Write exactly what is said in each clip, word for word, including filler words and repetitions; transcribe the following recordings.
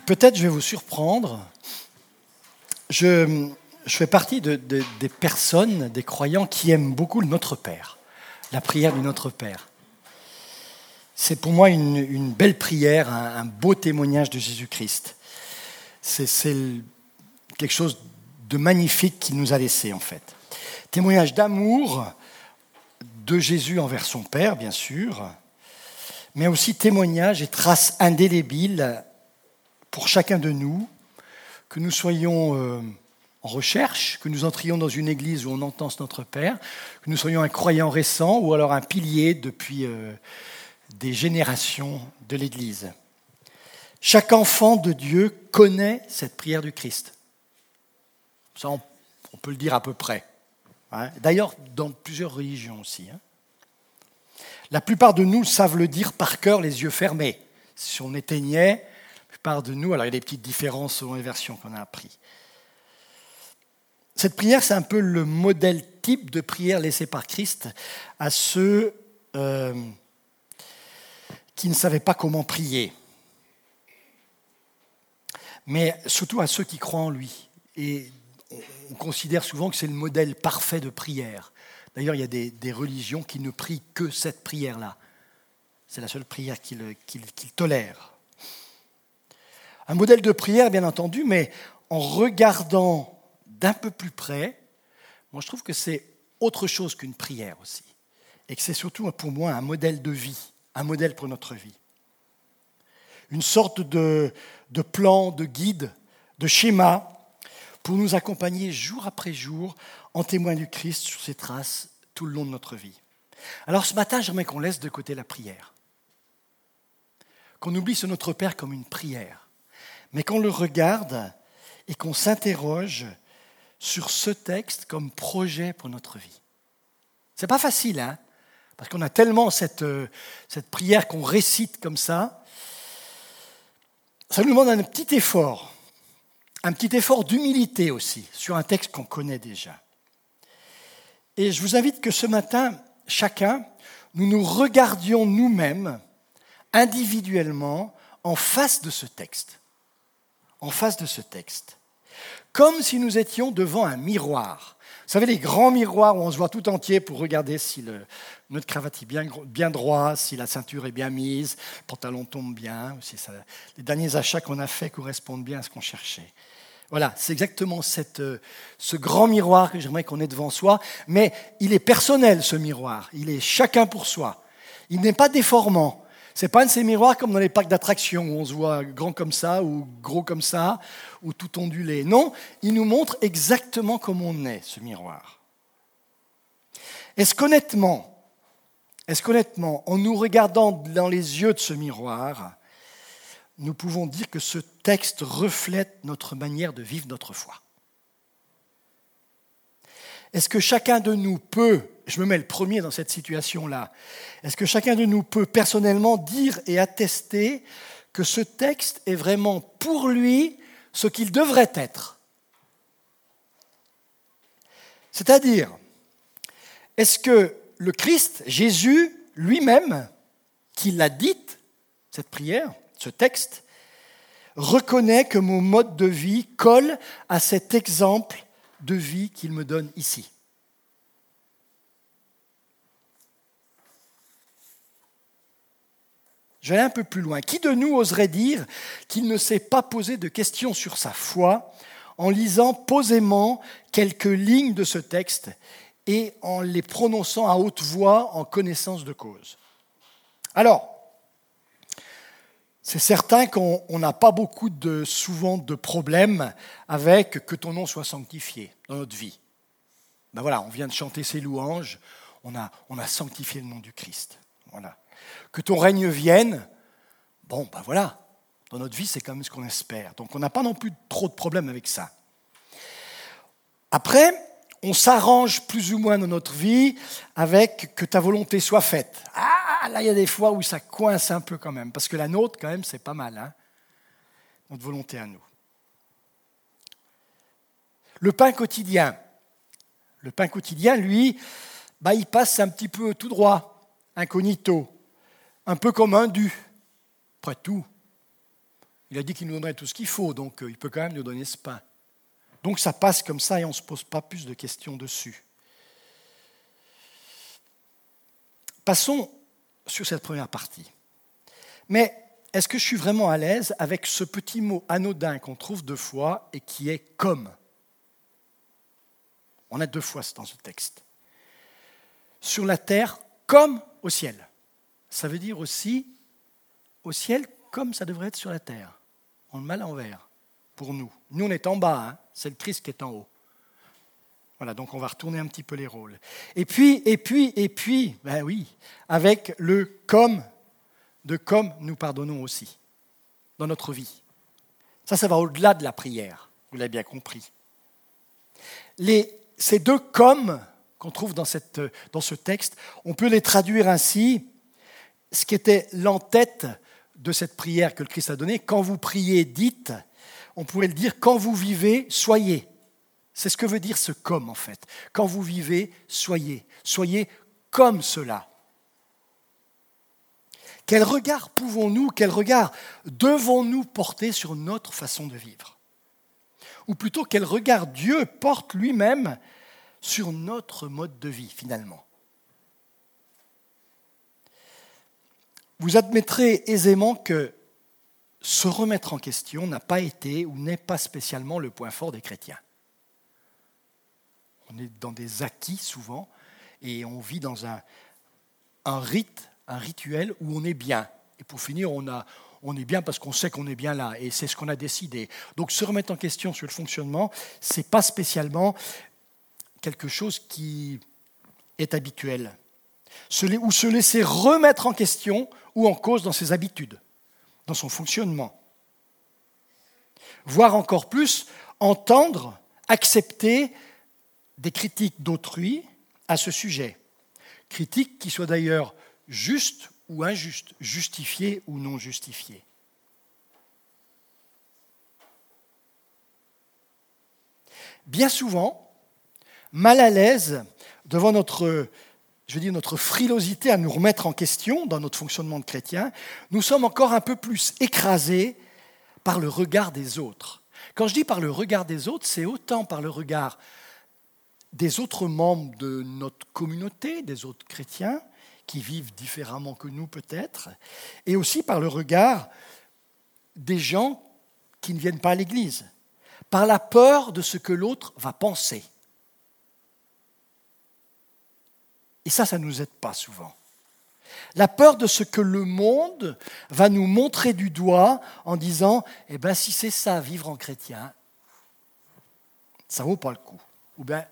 Peut-être je vais vous surprendre. Je, je fais partie de, de, des personnes, des croyants qui aiment beaucoup le Notre Père, la prière du Notre Père. C'est pour moi une, une belle prière, un, un beau témoignage de Jésus-Christ. C'est, c'est quelque chose de magnifique qu'il nous a laissé en fait. Témoignage d'amour de Jésus envers son Père, bien sûr, mais aussi témoignage et trace indélébile pour chacun de nous, que nous soyons euh, en recherche, que nous entrions dans une église où on entend ce Notre Père, que nous soyons un croyant récent ou alors un pilier depuis euh, des générations de l'Église. Chaque enfant de Dieu connaît cette prière du Christ. Ça, on, on peut le dire à peu près. Hein. D'ailleurs, dans plusieurs religions aussi. Hein. La plupart de nous savent le dire par cœur, les yeux fermés. Si on éteignait, la plupart de nous, alors il y a des petites différences selon les versions qu'on a apprises. Cette prière, c'est un peu le modèle type de prière laissé par Christ à ceux euh, qui ne savaient pas comment prier, mais surtout à ceux qui croient en lui. Et on considère souvent que c'est le modèle parfait de prière. D'ailleurs, il y a des, des religions qui ne prient que cette prière-là. C'est la seule prière qu'ils, qu'ils, qu'ils tolèrent. Un modèle de prière, bien entendu, mais en regardant d'un peu plus près, moi je trouve que c'est autre chose qu'une prière aussi. Et que c'est surtout pour moi un modèle de vie, un modèle pour notre vie. Une sorte de, de plan, de guide, de schéma pour nous accompagner jour après jour en témoin du Christ sur ses traces tout le long de notre vie. Alors ce matin, j'aimerais qu'on laisse de côté la prière, qu'on oublie ce Notre Père comme une prière, mais qu'on le regarde et qu'on s'interroge sur ce texte comme projet pour notre vie. C'est pas facile, hein, parce qu'on a tellement cette, euh, cette prière qu'on récite comme ça. Ça nous demande un petit effort, un petit effort d'humilité aussi, sur un texte qu'on connaît déjà. Et je vous invite que ce matin, chacun, nous nous regardions nous-mêmes, individuellement, en face de ce texte. En face de ce texte. Comme si nous étions devant un miroir. Vous savez, les grands miroirs où on se voit tout entier pour regarder si le, notre cravate est bien, bien droit, si la ceinture est bien mise, le pantalon tombe bien, si ça, les derniers achats qu'on a faits correspondent bien à ce qu'on cherchait. Voilà, c'est exactement cette, ce grand miroir que j'aimerais qu'on ait devant soi, mais il est personnel ce miroir, il est chacun pour soi. Il n'est pas déformant. Ce n'est pas un de ces miroirs comme dans les parcs d'attractions où on se voit grand comme ça ou gros comme ça ou tout ondulé. Non, il nous montre exactement comme on est, ce miroir. Est-ce qu'honnêtement, est-ce qu'honnêtement, en nous regardant dans les yeux de ce miroir, nous pouvons dire que ce texte reflète notre manière de vivre notre foi? Est-ce que chacun de nous peut, je me mets le premier dans cette situation-là, est-ce que chacun de nous peut personnellement dire et attester que ce texte est vraiment pour lui ce qu'il devrait être? C'est-à-dire, est-ce que le Christ, Jésus lui-même, qui l'a dite, cette prière, ce texte, reconnaît que mon mode de vie colle à cet exemple de vie qu'il me donne ici? Je vais aller un peu plus loin. Qui de nous oserait dire qu'il ne s'est pas posé de questions sur sa foi en lisant posément quelques lignes de ce texte et en les prononçant à haute voix en connaissance de cause? Alors, c'est certain qu'on n'a pas beaucoup de, souvent de problèmes avec que ton nom soit sanctifié dans notre vie. Ben voilà, on vient de chanter ses louanges, on a, on a sanctifié le nom du Christ. Voilà. Que ton règne vienne, bon ben voilà, dans notre vie c'est quand même ce qu'on espère. Donc on n'a pas non plus trop de problèmes avec ça. Après, on s'arrange plus ou moins dans notre vie avec que ta volonté soit faite. Ah, là il y a des fois où ça coince un peu quand même, parce que la nôtre quand même c'est pas mal, hein, notre volonté à nous. Le pain quotidien. Le pain quotidien, lui, bah, il passe un petit peu tout droit, incognito, un peu comme un dû. Après tout, Il a dit qu'il nous donnerait tout ce qu'il faut, donc il peut quand même nous donner ce pain. Donc ça passe comme ça et on ne se pose pas plus de questions dessus. Passons sur cette première partie. Mais est-ce que je suis vraiment à l'aise avec ce petit mot anodin qu'on trouve deux fois et qui est « comme ». On a deux fois dans ce texte. Sur la terre comme au ciel. Ça veut dire aussi au ciel comme ça devrait être sur la terre. On le met à l'envers pour nous. Nous, on est en bas, hein, c'est le Christ qui est en haut. Voilà, donc on va retourner un petit peu les rôles. Et puis, et puis, et puis, ben oui, avec le comme, de comme nous pardonnons aussi, dans notre vie. Ça, ça va au-delà de la prière, vous l'avez bien compris. Les, ces deux comme qu'on trouve dans, cette, dans ce texte, on peut les traduire ainsi, ce qui était l'entête de cette prière que le Christ a donnée, quand vous priez, dites, on pourrait le dire, quand vous vivez, soyez. C'est ce que veut dire ce comme en fait. Quand vous vivez, soyez. Soyez comme cela. Quel regard pouvons-nous, quel regard devons-nous porter sur notre façon de vivre ? Ou plutôt, quel regard Dieu porte lui-même sur notre mode de vie finalement ? Vous admettrez aisément que se remettre en question n'a pas été ou n'est pas spécialement le point fort des chrétiens. On est dans des acquis souvent et on vit dans un, un rite, un rituel où on est bien. Et pour finir, on, a, on est bien parce qu'on sait qu'on est bien là et c'est ce qu'on a décidé. Donc se remettre en question sur le fonctionnement, ce n'est pas spécialement quelque chose qui est habituel. Se, ou se laisser remettre en question ou en cause dans ses habitudes, dans son fonctionnement. Voire encore plus, entendre, accepter des critiques d'autrui à ce sujet. Critiques qui soient d'ailleurs justes ou injustes, justifiées ou non justifiées. Bien souvent, mal à l'aise devant notre, je veux dire, notre frilosité à nous remettre en question dans notre fonctionnement de chrétien, nous sommes encore un peu plus écrasés par le regard des autres. Quand je dis par le regard des autres, c'est autant par le regard des autres membres de notre communauté, des autres chrétiens, qui vivent différemment que nous peut-être, et aussi par le regard des gens qui ne viennent pas à l'Église, par la peur de ce que l'autre va penser. Et ça, ça ne nous aide pas souvent. La peur de ce que le monde va nous montrer du doigt en disant « Eh bien, si c'est ça, vivre en chrétien, ça ne vaut pas le coup. » Ou bien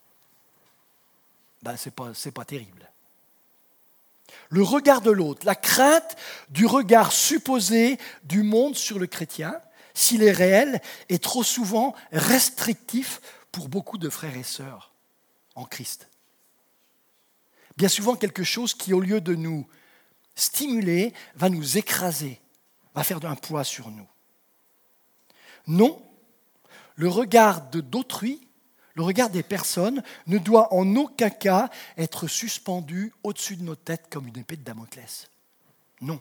ben, c'est pas, c'est pas terrible. Le regard de l'autre, la crainte du regard supposé du monde sur le chrétien, s'il est réel, est trop souvent restrictif pour beaucoup de frères et sœurs en Christ. Bien souvent quelque chose qui, au lieu de nous stimuler, va nous écraser, va faire un poids sur nous. Non, le regard de d'autrui, le regard des personnes ne doit en aucun cas être suspendu au-dessus de nos têtes comme une épée de Damoclès. Non.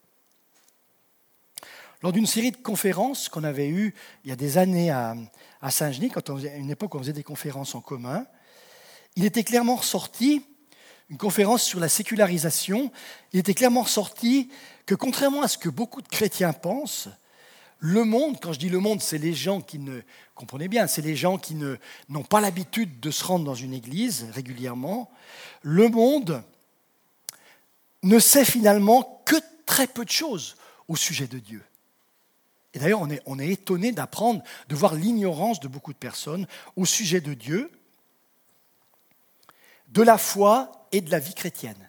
Lors d'une série de conférences qu'on avait eues il y a des années à, à Saint-Genis, quand on faisait, à une époque où on faisait des conférences en commun, il était clairement ressorti, une conférence sur la sécularisation, il était clairement ressorti que contrairement à ce que beaucoup de chrétiens pensent, le monde, quand je dis le monde, c'est les gens qui ne, comprenez bien, c'est les gens qui ne, n'ont pas l'habitude de se rendre dans une église régulièrement, le monde ne sait finalement que très peu de choses au sujet de Dieu. Et d'ailleurs, on est, on est étonné d'apprendre, de voir l'ignorance de beaucoup de personnes au sujet de Dieu, de la foi et de la vie chrétienne.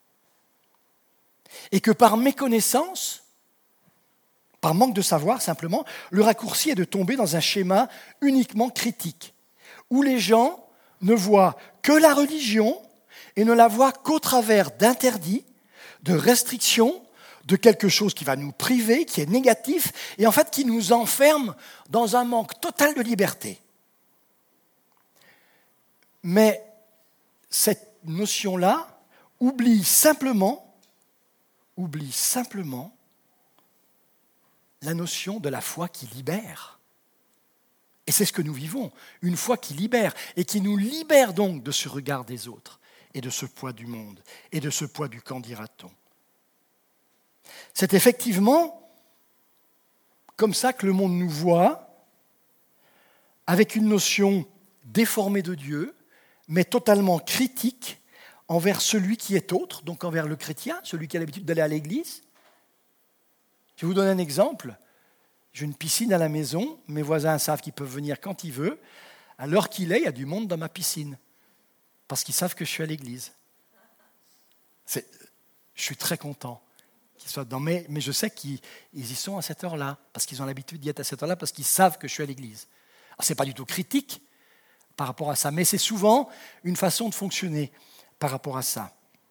Et que par méconnaissance, par manque de savoir simplement, le raccourci est de tomber dans un schéma uniquement critique, où les gens ne voient que la religion et ne la voient qu'au travers d'interdits, de restrictions, de quelque chose qui va nous priver, qui est négatif, et en fait qui nous enferme dans un manque total de liberté. Mais cette notion-là oublie simplement, oublie simplement la notion de la foi qui libère. Et c'est ce que nous vivons, une foi qui libère, et qui nous libère donc de ce regard des autres, et de ce poids du monde, et de ce poids du qu'en dira-t-on. C'est effectivement comme ça que le monde nous voit, avec une notion déformée de Dieu, mais totalement critique envers celui qui est autre, donc envers le chrétien, celui qui a l'habitude d'aller à l'église. Je vais vous donner un exemple. J'ai une piscine à la maison, mes voisins savent qu'ils peuvent venir quand ils veulent. À l'heure qu'il est, il y a du monde dans ma piscine, parce qu'ils savent que je suis à l'église. C'est, je suis très content qu'ils soient dans mes, mais je sais qu'ils ils y sont à cette heure-là, parce qu'ils ont l'habitude d'y être à cette heure-là, parce qu'ils savent que je suis à l'église. Alors, ce n'est pas du tout critique par rapport à ça, mais c'est souvent une façon de fonctionner par rapport à ça.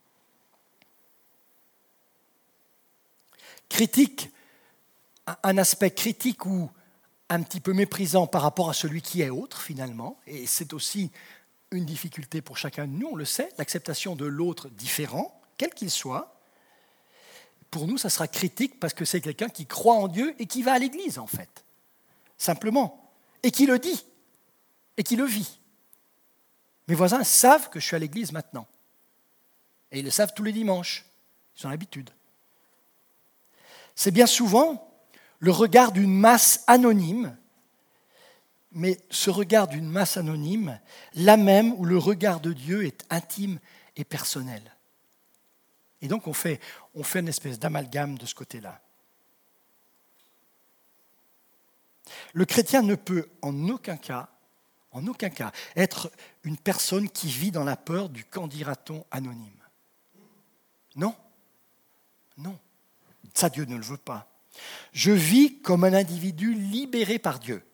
Critique, un aspect critique ou un petit peu méprisant par rapport à celui qui est autre, finalement, et c'est aussi une difficulté pour chacun de nous, on le sait, l'acceptation de l'autre différent, quel qu'il soit. Pour nous, ça sera critique parce que c'est quelqu'un qui croit en Dieu et qui va à l'église, en fait, simplement, et qui le dit, et qui le vit. Mes voisins savent que je suis à l'église maintenant, et ils le savent tous les dimanches, ils ont l'habitude. C'est bien souvent le regard d'une masse anonyme, mais ce regard d'une masse anonyme, là même où le regard de Dieu est intime et personnel. Et donc on fait, on fait une espèce d'amalgame de ce côté-là. Le chrétien ne peut en aucun cas, en aucun cas, être une personne qui vit dans la peur du qu'en dira-t-on anonyme. Non, non, ça Dieu ne le veut pas. Je vis comme un individu libéré par Dieu.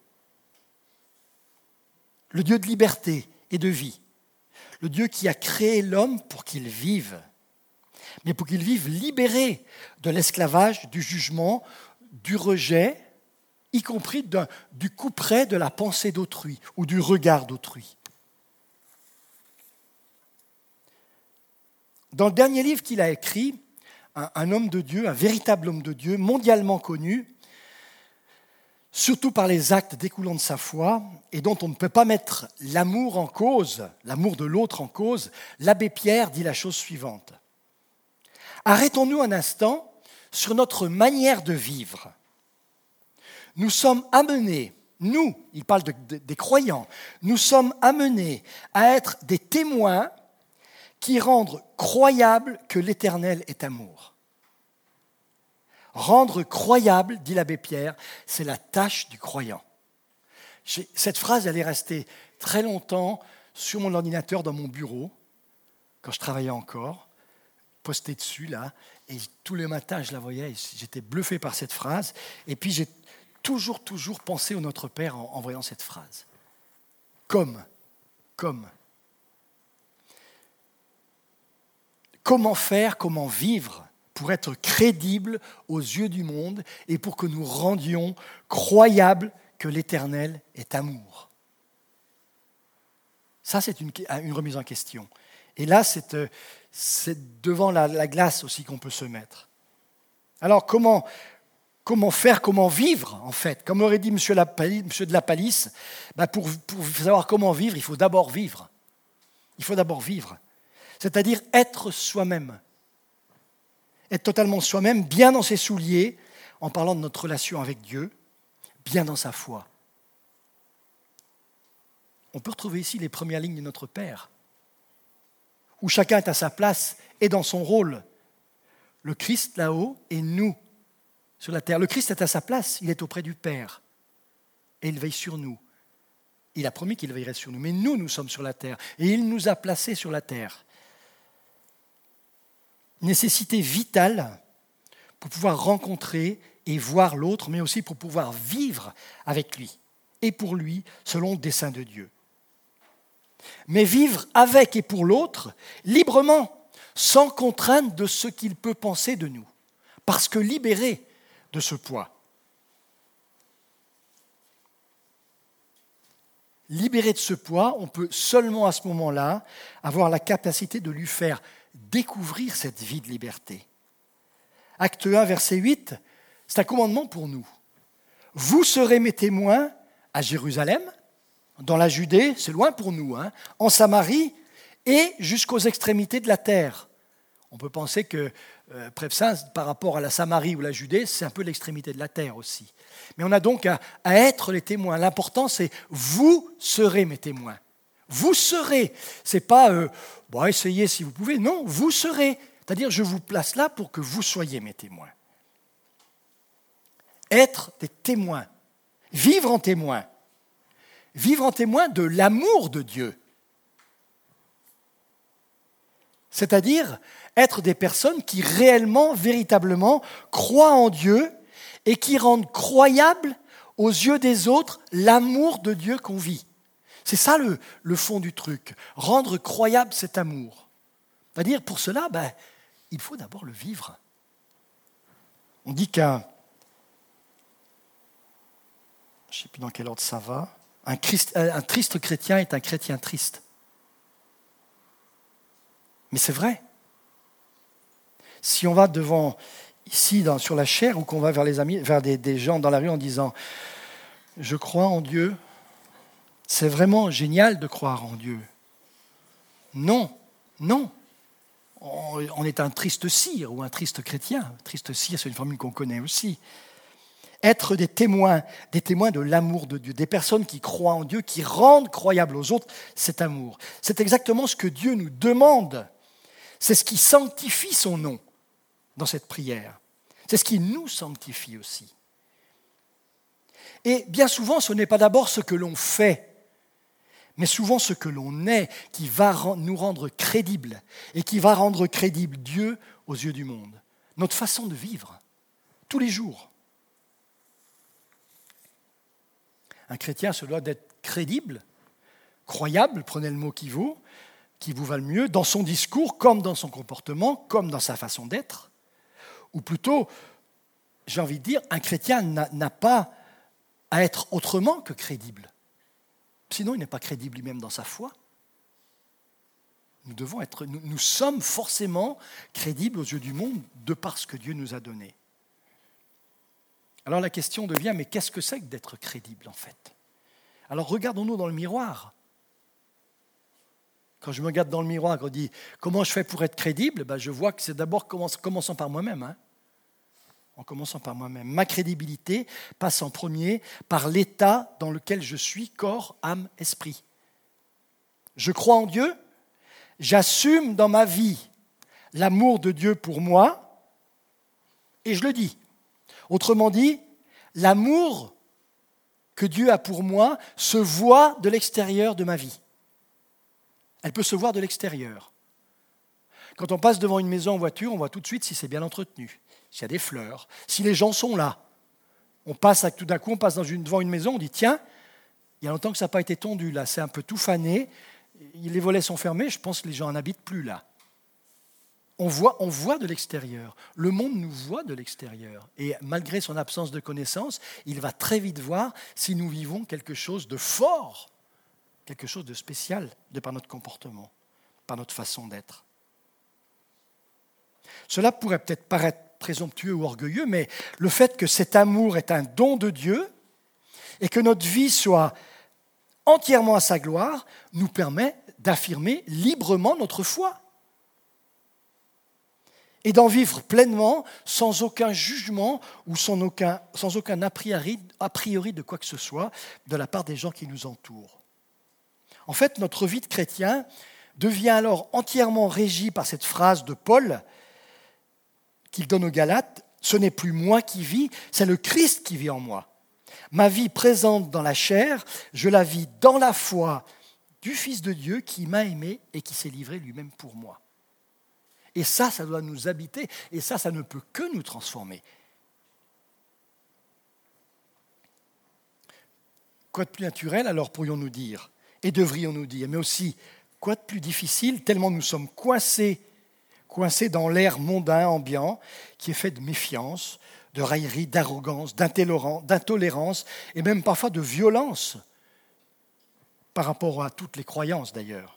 Le Dieu de liberté et de vie. Le Dieu qui a créé l'homme pour qu'il vive. Mais pour qu'il vive libéré de l'esclavage, du jugement, du rejet, y compris d'un, du couperet de la pensée d'autrui ou du regard d'autrui. Dans le dernier livre qu'il a écrit, un, un homme de Dieu, un véritable homme de Dieu, mondialement connu, surtout par les actes découlant de sa foi, et dont on ne peut pas mettre l'amour en cause, l'amour de l'autre en cause, l'abbé Pierre dit la chose suivante. Arrêtons-nous un instant sur notre manière de vivre. Nous sommes amenés, nous, il parle de, de, des croyants, nous sommes amenés à être des témoins qui rendent croyable que l'Éternel est amour. Rendre croyable, dit l'abbé Pierre, c'est la tâche du croyant. J'ai, cette phrase, elle est restée très longtemps sur mon ordinateur dans mon bureau, quand je travaillais encore, postée dessus, là, et tous les matins, je la voyais, et j'étais bluffé par cette phrase, et puis j'ai toujours, toujours pensé au Notre Père en, en voyant cette phrase. Comme, comme. Comment faire, comment vivre pour être crédible aux yeux du monde et pour que nous rendions croyable que l'Éternel est amour. Ça, c'est une, une remise en question. Et là, c'est, c'est devant la, la glace aussi qu'on peut se mettre. Alors, comment, comment faire, comment vivre, en fait? Comme aurait dit M. de la Palisse, ben pour, pour savoir comment vivre, il faut d'abord vivre. Il faut d'abord vivre. C'est-à-dire être soi-même. Être totalement soi-même, bien dans ses souliers, en parlant de notre relation avec Dieu, bien dans sa foi. On peut retrouver ici les premières lignes de Notre Père, où chacun est à sa place et dans son rôle. Le Christ là-haut et nous sur la terre. Le Christ est à sa place, il est auprès du Père et il veille sur nous. Il a promis qu'il veillerait sur nous, mais nous, nous sommes sur la terre et il nous a placés sur la terre. Nécessité vitale pour pouvoir rencontrer et voir l'autre, mais aussi pour pouvoir vivre avec lui et pour lui selon le dessein de Dieu. Mais vivre avec et pour l'autre, librement, sans contrainte de ce qu'il peut penser de nous, parce que libéré de ce poids. Libéré de ce poids, on peut seulement à ce moment-là avoir la capacité de lui faire découvrir cette vie de liberté. Acte un, verset huit, c'est un commandement pour nous. vous serez mes témoins à Jérusalem, dans la Judée, c'est loin pour nous, hein, en Samarie et jusqu'aux extrémités de la terre. On peut penser que euh, Prevsin, par rapport à la Samarie ou la Judée, c'est un peu l'extrémité de la terre aussi. Mais on a donc à, à être les témoins. L'important, c'est vous serez mes témoins. Vous serez. C'est pas euh, bon, essayez si vous pouvez. Non, vous serez. C'est-à-dire, je vous place là pour que vous soyez mes témoins. Être des témoins. Vivre en témoin. Vivre en témoin de l'amour de Dieu. C'est-à-dire être des personnes qui réellement, véritablement croient en Dieu et qui rendent croyable aux yeux des autres l'amour de Dieu qu'on vit. C'est ça le, le fond du truc, rendre croyable cet amour. C'est-à-dire pour cela, ben, il faut d'abord le vivre. On dit qu'un, je ne sais plus dans quel ordre ça va, un, Christ, un triste chrétien est un chrétien triste. Mais c'est vrai. Si on va devant, ici dans, sur la chaire, ou qu'on va vers, les amis, vers des, des gens dans la rue en disant « Je crois en Dieu », c'est vraiment génial de croire en Dieu. Non, non. On, on est un triste cire ou un triste chrétien. Triste cire, c'est une formule qu'on connaît aussi. Être des témoins, des témoins de l'amour de Dieu, des personnes qui croient en Dieu, qui rendent croyable aux autres cet amour. C'est exactement ce que Dieu nous demande. C'est ce qui sanctifie son nom dans cette prière. C'est ce qui nous sanctifie aussi. Et bien souvent, ce n'est pas d'abord ce que l'on fait, mais souvent ce que l'on est qui va nous rendre crédibles et qui va rendre crédible Dieu aux yeux du monde. Notre façon de vivre, tous les jours. Un chrétien se doit d'être crédible, croyable, prenez le mot qui vaut, qui vous va le mieux, dans son discours, comme dans son comportement, comme dans sa façon d'être. Ou plutôt, j'ai envie de dire, un chrétien n'a, n'a pas à être autrement que crédible. Sinon, il n'est pas crédible lui-même dans sa foi. Nous devons être, nous, nous sommes forcément crédibles aux yeux du monde de par ce que Dieu nous a donné. Alors la question devient, mais qu'est-ce que c'est que d'être crédible en fait ? Alors regardons-nous dans le miroir. Quand je me regarde dans le miroir, quand on dit comment je fais pour être crédible, ben je vois que c'est d'abord commençant par moi-même. Hein. En commençant par moi-même. Ma crédibilité passe en premier par l'état dans lequel je suis, corps, âme, esprit. Je crois en Dieu, j'assume dans ma vie l'amour de Dieu pour moi, et je le dis. Autrement dit, l'amour que Dieu a pour moi se voit de l'extérieur de ma vie. Elle peut se voir de l'extérieur. Quand on passe devant une maison en voiture, on voit tout de suite si c'est bien entretenu, s'il y a des fleurs, si les gens sont là. On passe, tout d'un coup, on passe dans une, devant une maison, on dit, tiens, il y a longtemps que ça n'a pas été tondu, là, c'est un peu tout fané, les volets sont fermés, je pense que les gens n'en habitent plus là. On voit, on voit de l'extérieur. Le monde nous voit de l'extérieur. Et malgré son absence de connaissance, il va très vite voir si nous vivons quelque chose de fort, quelque chose de spécial de par notre comportement, par notre façon d'être. Cela pourrait peut-être paraître présomptueux ou orgueilleux, mais le fait que cet amour est un don de Dieu et que notre vie soit entièrement à sa gloire nous permet d'affirmer librement notre foi et d'en vivre pleinement sans aucun jugement ou sans aucun, sans aucun a priori, a priori de quoi que ce soit de la part des gens qui nous entourent. En fait, notre vie de chrétien devient alors entièrement régie par cette phrase de Paul qu'il donne aux Galates, « Ce n'est plus moi qui vis, c'est le Christ qui vit en moi. Ma vie présente dans la chair, je la vis dans la foi du Fils de Dieu qui m'a aimé et qui s'est livré lui-même pour moi. » Et ça, ça doit nous habiter, et ça, ça ne peut que nous transformer. Quoi de plus naturel, alors pourrions-nous dire, et devrions-nous dire, mais aussi, quoi de plus difficile, tellement nous sommes coincés, coincés dans l'air mondain, ambiant, qui est fait de méfiance, de raillerie, d'arrogance, d'intolérance, et même parfois de violence, par rapport à toutes les croyances d'ailleurs.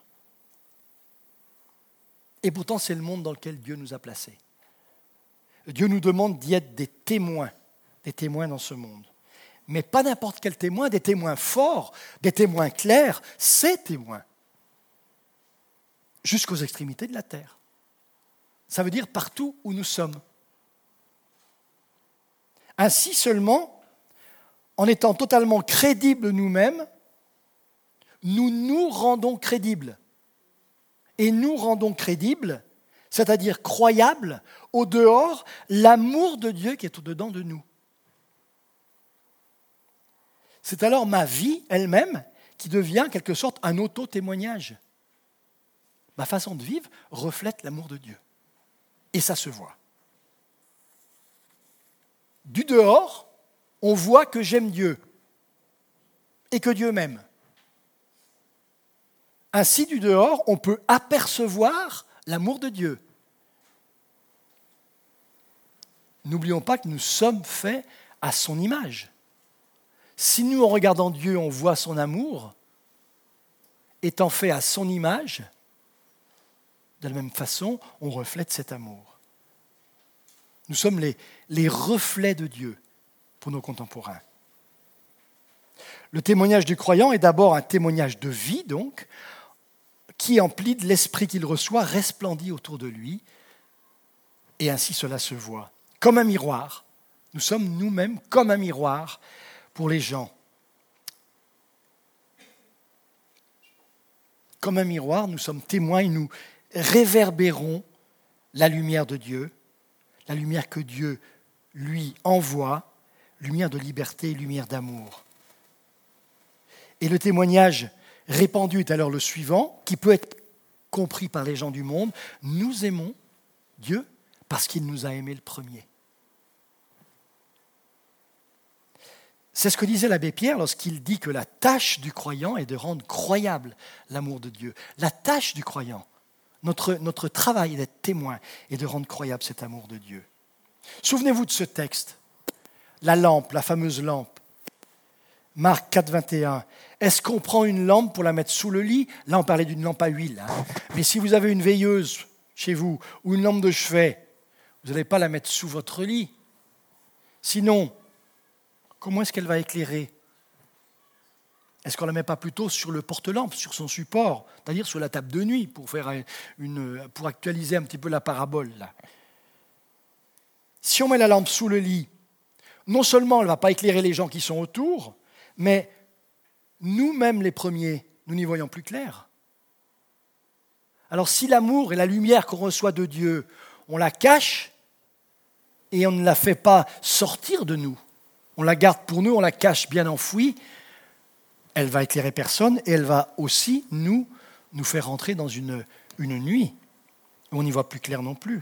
Et pourtant, c'est le monde dans lequel Dieu nous a placés. Dieu nous demande d'y être des témoins, des témoins dans ce monde. mais pas n'importe quel témoin, des témoins forts, des témoins clairs, ces témoins, jusqu'aux extrémités de la terre. Ça veut dire partout où nous sommes. Ainsi seulement, en étant totalement crédibles nous-mêmes, nous nous rendons crédibles. Et nous rendons crédibles, c'est-à-dire croyables, au dehors, l'amour de Dieu qui est au-dedans de nous. C'est alors ma vie elle-même qui devient en quelque sorte un auto-témoignage. Ma façon de vivre reflète l'amour de Dieu. Et ça se voit. Du dehors, on voit que j'aime Dieu et que Dieu m'aime. Ainsi, du dehors, on peut apercevoir l'amour de Dieu. N'oublions pas que nous sommes faits à son image. Si nous, en regardant Dieu, on voit son amour, étant fait à son image, de la même façon, on reflète cet amour. Nous sommes les, les reflets de Dieu pour nos contemporains. Le témoignage du croyant est d'abord un témoignage de vie, donc, qui, empli de l'esprit qu'il reçoit, resplendit autour de lui, et ainsi cela se voit. Comme un miroir, nous sommes nous-mêmes comme un miroir pour les gens. Comme un miroir, nous sommes témoins et nous réverbérons la lumière de Dieu, la lumière que Dieu lui envoie, lumière de liberté, lumière d'amour. Et le témoignage répandu est alors le suivant, qui peut être compris par les gens du monde. Nous aimons Dieu parce qu'il nous a aimés le premier. C'est ce que disait l'abbé Pierre lorsqu'il dit que la tâche du croyant est de rendre croyable l'amour de Dieu. La tâche du croyant, notre, notre travail est d'être témoin et de rendre croyable cet amour de Dieu. Souvenez-vous de ce texte, la lampe, la fameuse lampe. Marc quatre, vingt et un. Est-ce qu'on prend une lampe pour la mettre sous le lit ? Là, on parlait d'une lampe à huile. Hein. Mais si vous avez une veilleuse chez vous ou une lampe de chevet, vous n'allez pas la mettre sous votre lit. Sinon, comment est-ce qu'elle va éclairer ? Est-ce qu'on ne la met pas plutôt sur le porte-lampe, sur son support, c'est-à-dire sur la table de nuit, pour, faire une, pour actualiser un petit peu la parabole là. Si on met la lampe sous le lit, non seulement elle ne va pas éclairer les gens qui sont autour, mais nous-mêmes les premiers, nous n'y voyons plus clair. Alors si l'amour et la lumière qu'on reçoit de Dieu, on la cache et on ne la fait pas sortir de nous, on la garde pour nous, on la cache bien enfouie, elle va éclairer personne et elle va aussi nous, nous faire rentrer dans une, une nuit où on n'y voit plus clair non plus.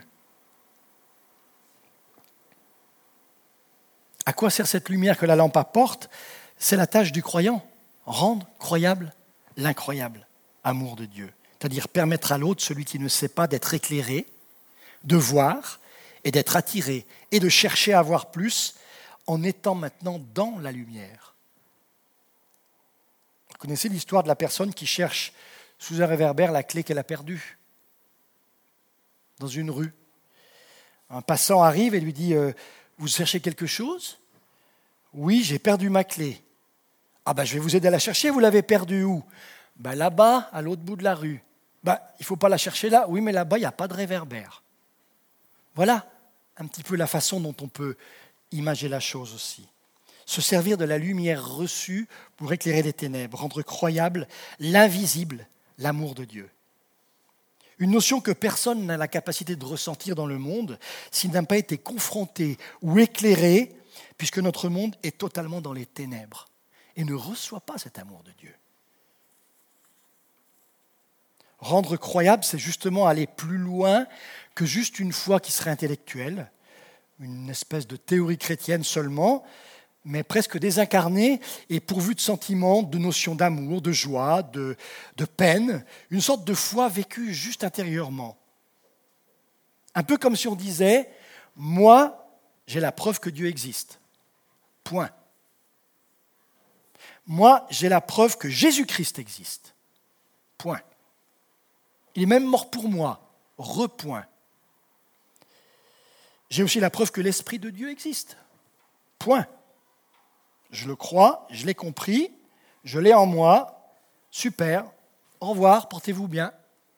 À quoi sert cette lumière que la lampe apporte ? C'est la tâche du croyant, rendre croyable l'incroyable amour de Dieu. C'est-à-dire permettre à l'autre, celui qui ne sait pas, d'être éclairé, de voir et d'être attiré et de chercher à voir plus en étant maintenant dans la lumière. Vous connaissez l'histoire de la personne qui cherche sous un réverbère la clé qu'elle a perdue dans une rue. Un passant arrive et lui dit euh, « Vous cherchez quelque chose ? » ?»« Oui, j'ai perdu ma clé. »« Ah ben je vais vous aider à la chercher, vous l'avez perdue où ?»« Ben là-bas, à l'autre bout de la rue. »« Ben il ne faut pas la chercher là. »« Oui, mais là-bas, il n'y a pas de réverbère. » Voilà un petit peu la façon dont on peut imager la chose aussi. Se servir de la lumière reçue pour éclairer les ténèbres, rendre croyable l'invisible, l'amour de Dieu. Une notion que personne n'a la capacité de ressentir dans le monde s'il n'a pas été confronté ou éclairé, puisque notre monde est totalement dans les ténèbres et ne reçoit pas cet amour de Dieu. Rendre croyable, c'est justement aller plus loin que juste une foi qui serait intellectuelle, une espèce de théorie chrétienne seulement, mais presque désincarnée et pourvue de sentiments, de notions d'amour, de joie, de, de peine, une sorte de foi vécue juste intérieurement. Un peu comme si on disait « Moi, j'ai la preuve que Dieu existe. Point. Moi, j'ai la preuve que Jésus-Christ existe. Point. Il est même mort pour moi. Repoint. J'ai aussi la preuve que l'Esprit de Dieu existe. Point. je le crois, je l'ai compris, je l'ai en moi, super, au revoir, portez-vous bien.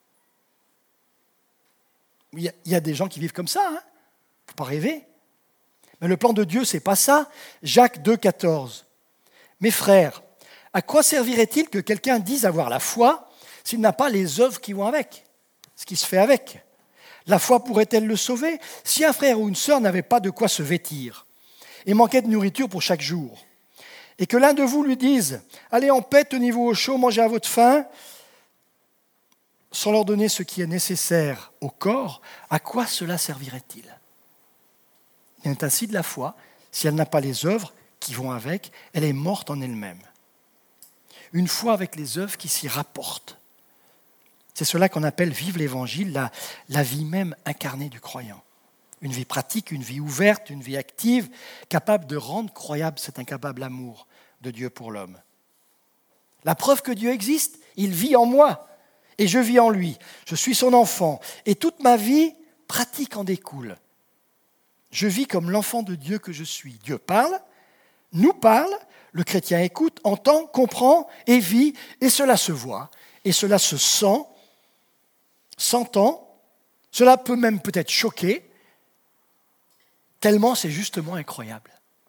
Il y a, il y a des gens qui vivent comme ça, hein, faut pas rêver. Mais le plan de Dieu, c'est pas ça. Jacques deux, quatorze. Mes frères, à quoi servirait-il que quelqu'un dise avoir la foi s'il n'a pas les œuvres qui vont avec, ce qui se fait avec? La foi pourrait-elle le sauver? Si un frère ou une sœur n'avait pas de quoi se vêtir et manquait de nourriture pour chaque jour, et que l'un de vous lui dise « Allez en paix, tenez-vous au chaud, mangez à votre faim », sans leur donner ce qui est nécessaire au corps, à quoi cela servirait-il? Il en est ainsi de la foi, si elle n'a pas les œuvres qui vont avec, elle est morte en elle-même. Une foi avec les œuvres qui s'y rapportent. C'est cela qu'on appelle vivre l'Évangile, la, la vie même incarnée du croyant. Une vie pratique, une vie ouverte, une vie active, capable de rendre croyable cet incapable amour de Dieu pour l'homme. La preuve que Dieu existe, il vit en moi et je vis en lui. Je suis son enfant et toute ma vie pratique en découle. Je vis comme l'enfant de Dieu que je suis. Dieu parle, nous parle, le chrétien écoute, entend, comprend et vit, et cela se voit, et cela se sent, s'entend, cela peut même peut-être choquer, tellement c'est justement incroyable.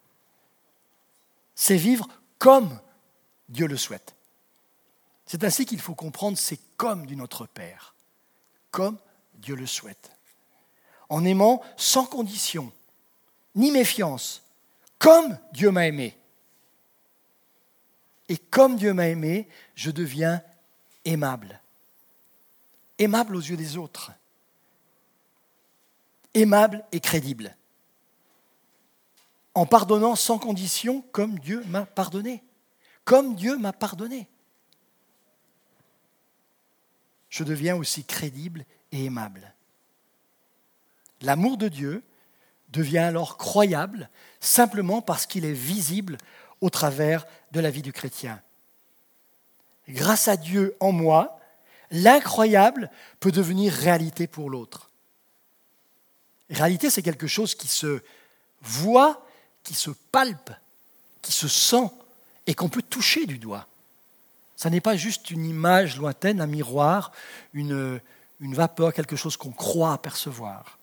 C'est vivre comme Dieu le souhaite. C'est ainsi qu'il faut comprendre, c'est comme du Notre Père, comme Dieu le souhaite. En aimant sans condition, ni méfiance, comme Dieu m'a aimé. Et comme Dieu m'a aimé, je deviens aimable. Aimable aux yeux des autres. Aimable et crédible. En pardonnant sans condition, comme Dieu m'a pardonné. Comme Dieu m'a pardonné. Je deviens aussi crédible et aimable. L'amour de Dieu devient alors croyable simplement parce qu'il est visible au travers de la vie du chrétien. Grâce à Dieu en moi, l'incroyable peut devenir réalité pour l'autre. Réalité, c'est quelque chose qui se voit, qui se palpe, qui se sent et qu'on peut toucher du doigt. Ça n'est pas juste une image lointaine, un miroir, une, une vapeur, quelque chose qu'on croit apercevoir.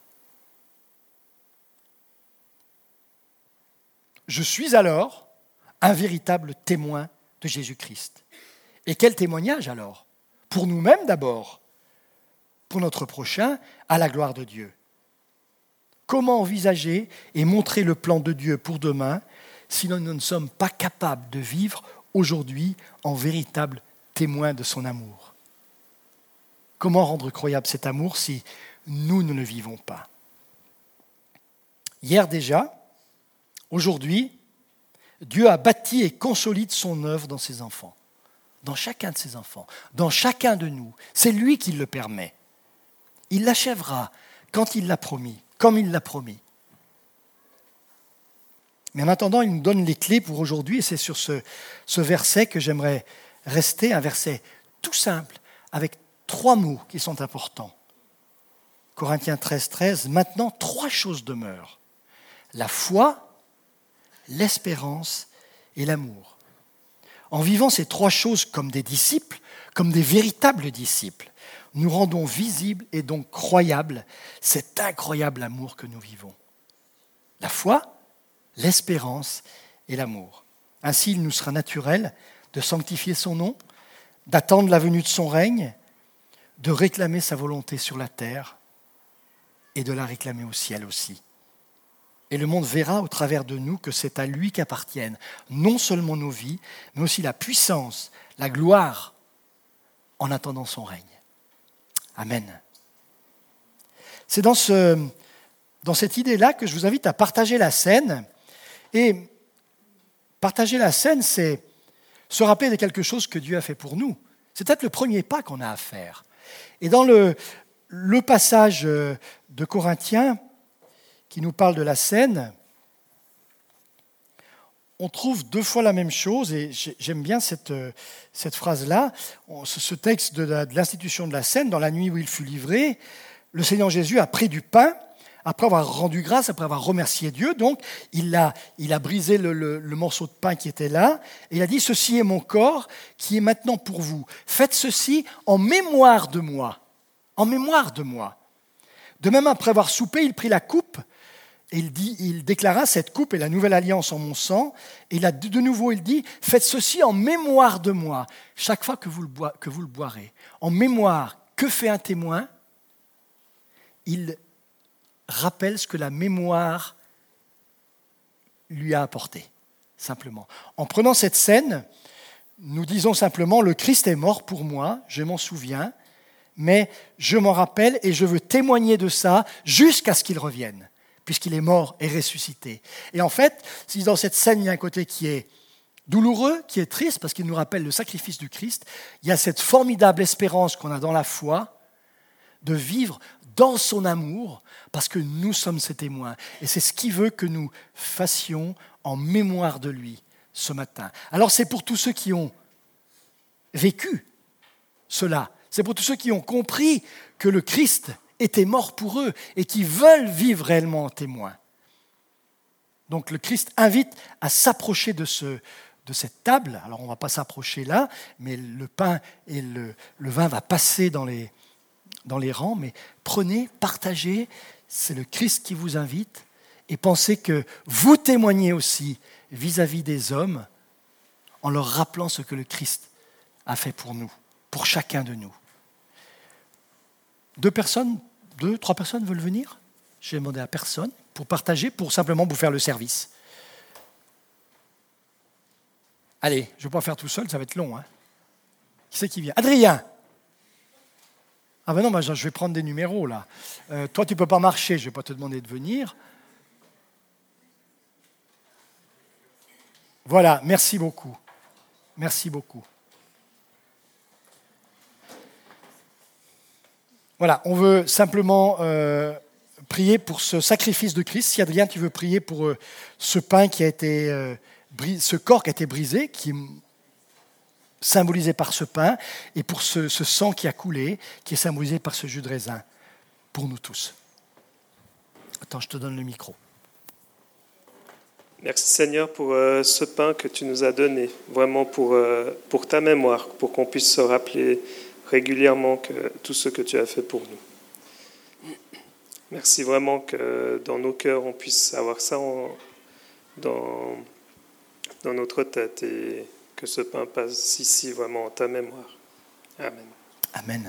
Je suis alors un véritable témoin de Jésus-Christ. Et quel témoignage alors? Pour nous-mêmes d'abord, pour notre prochain, à la gloire de Dieu. Comment envisager et montrer le plan de Dieu pour demain si nous ne sommes pas capables de vivre aujourd'hui en véritable témoin de son amour? Comment rendre croyable cet amour si nous ne le vivons pas? Hier déjà, aujourd'hui, Dieu a bâti et consolide son œuvre dans ses enfants, dans chacun de ses enfants, dans chacun de nous. C'est lui qui le permet. Il l'achèvera quand il l'a promis, comme il l'a promis. Mais en attendant, il nous donne les clés pour aujourd'hui, et c'est sur ce, ce verset que j'aimerais rester, un verset tout simple, avec trois mots qui sont importants. Corinthiens treize, treize, maintenant trois choses demeurent. La foi, l'espérance et l'amour. En vivant ces trois choses comme des disciples, comme des véritables disciples, nous rendons visible et donc croyable cet incroyable amour que nous vivons. La foi, l'espérance et l'amour. Ainsi, il nous sera naturel de sanctifier son nom, d'attendre la venue de son règne, de réclamer sa volonté sur la terre et de la réclamer au ciel aussi. Et le monde verra au travers de nous que c'est à lui qu'appartiennent non seulement nos vies, mais aussi la puissance, la gloire, en attendant son règne. Amen. C'est dans, ce, dans cette idée-là que je vous invite à partager la scène. Et partager la scène, c'est se rappeler de quelque chose que Dieu a fait pour nous. C'est peut-être le premier pas qu'on a à faire. Et dans le, le passage de Corinthiens, qui nous parle de la scène, on trouve deux fois la même chose, et j'aime bien cette, cette phrase-là, ce texte de, la, de l'institution de la scène, dans la nuit où il fut livré, le Seigneur Jésus a pris du pain, après avoir rendu grâce, après avoir remercié Dieu, donc il a, il a brisé le, le, le morceau de pain qui était là, et il a dit, ceci est mon corps qui est maintenant pour vous. Faites ceci en mémoire de moi. En mémoire de moi. De même, après avoir soupé, il prit la coupe, et il, dit, il déclara, cette coupe est la nouvelle alliance en mon sang, et là, de nouveau, il dit, faites ceci en mémoire de moi, chaque fois que vous le, boi, que vous le boirez. En mémoire, que fait un témoin ? Il rappelle ce que la mémoire lui a apporté, simplement. En prenant cette scène, nous disons simplement, le Christ est mort pour moi, je m'en souviens, mais je m'en rappelle et je veux témoigner de ça jusqu'à ce qu'il revienne, puisqu'il est mort et ressuscité. Et en fait, si dans cette scène, il y a un côté qui est douloureux, qui est triste, parce qu'il nous rappelle le sacrifice du Christ, il y a cette formidable espérance qu'on a dans la foi de vivre dans son amour, parce que nous sommes ses témoins. Et c'est ce qu'il veut que nous fassions en mémoire de lui ce matin. Alors c'est pour tous ceux qui ont vécu cela, c'est pour tous ceux qui ont compris que le Christ était mort pour eux et qui veulent vivre réellement en témoin. Donc le Christ invite à s'approcher de, ce, de cette table. Alors on ne va pas s'approcher là, mais le pain et le, le vin va passer dans les... dans les rangs, mais prenez, partagez, c'est le Christ qui vous invite, et pensez que vous témoignez aussi vis-à-vis des hommes en leur rappelant ce que le Christ a fait pour nous, pour chacun de nous. Deux personnes, deux, trois personnes veulent venir ? J'ai demandé à personne pour partager, pour simplement vous faire le service. Allez, je ne vais pas faire tout seul, ça va être long. Hein. Qui c'est qui vient ? Adrien ! Ah ben non, ben je vais prendre des numéros là. Euh, toi, tu ne peux pas marcher, je ne vais pas te demander de venir. Voilà, merci beaucoup. Merci beaucoup. Voilà, on veut simplement euh, prier pour ce sacrifice de Christ. Si Adrien, tu veux prier pour euh, ce pain qui a été, euh, brisé, ce corps qui a été brisé, qui est symbolisé par ce pain, et pour ce, ce sang qui a coulé, qui est symbolisé par ce jus de raisin, pour nous tous. Attends, je te donne le micro. Merci Seigneur pour euh, ce pain que tu nous as donné, vraiment pour, euh, pour ta mémoire, pour qu'on puisse se rappeler régulièrement que tout ce que tu as fait pour nous. Merci vraiment que dans nos cœurs, on puisse avoir ça en, dans, dans notre tête et que ce pain passe ici vraiment en ta mémoire. Amen. Amen.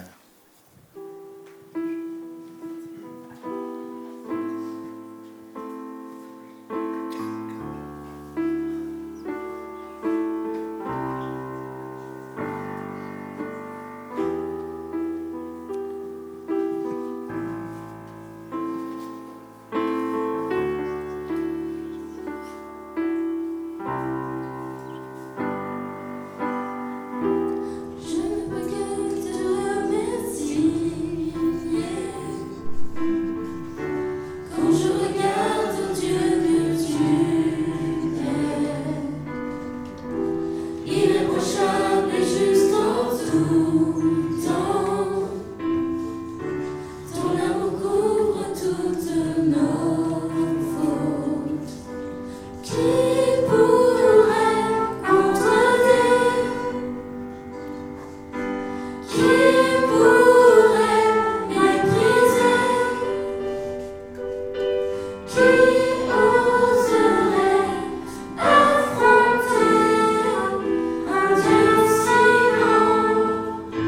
Qui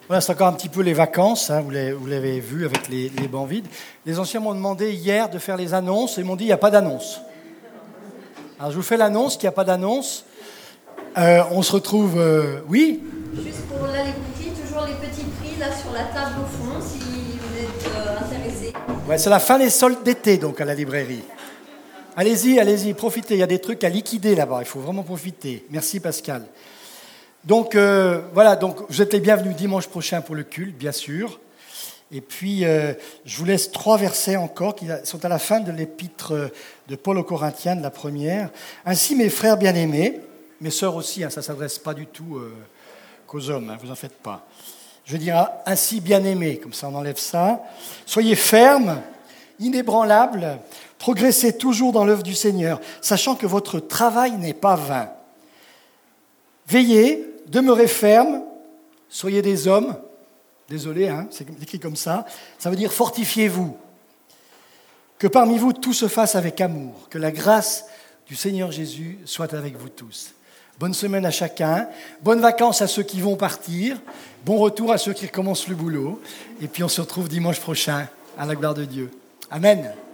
Voilà, c'est encore un petit peu les vacances, hein, vous, l'avez, vous l'avez vu avec les, les bancs vides. Les anciens m'ont demandé hier de faire les annonces et m'ont dit il n'y a pas d'annonce. Alors je vous fais l'annonce, qu'il n'y a pas d'annonce. Euh, on se retrouve, euh, oui. Juste pour la librairie, toujours les petits prix là sur la table au fond, si vous êtes euh, intéressés. Ouais, c'est la fin des soldes d'été donc à la librairie. Allez-y, allez-y, profitez, il y a des trucs à liquider là-bas, il faut vraiment profiter. Merci Pascal. Donc euh, voilà, donc vous êtes les bienvenus dimanche prochain pour le culte, bien sûr. Et puis euh, je vous laisse trois versets encore qui sont à la fin de l'épître de Paul aux Corinthiens, de la première. Ainsi mes frères bien-aimés, mes sœurs aussi, hein, ça ne s'adresse pas du tout euh, qu'aux hommes, hein, vous en faites pas. Je veux dire ainsi bien-aimés, comme ça on enlève ça. Soyez fermes, inébranlables, progressez toujours dans l'œuvre du Seigneur, sachant que votre travail n'est pas vain. Veillez, demeurez fermes, soyez des hommes. Désolé, hein, c'est écrit comme ça. Ça veut dire fortifiez-vous. Que parmi vous tout se fasse avec amour. Que la grâce du Seigneur Jésus soit avec vous tous. Bonne semaine à chacun. Bonnes vacances à ceux qui vont partir. Bon retour à ceux qui recommencent le boulot. Et puis on se retrouve dimanche prochain à la gloire de Dieu. Amen.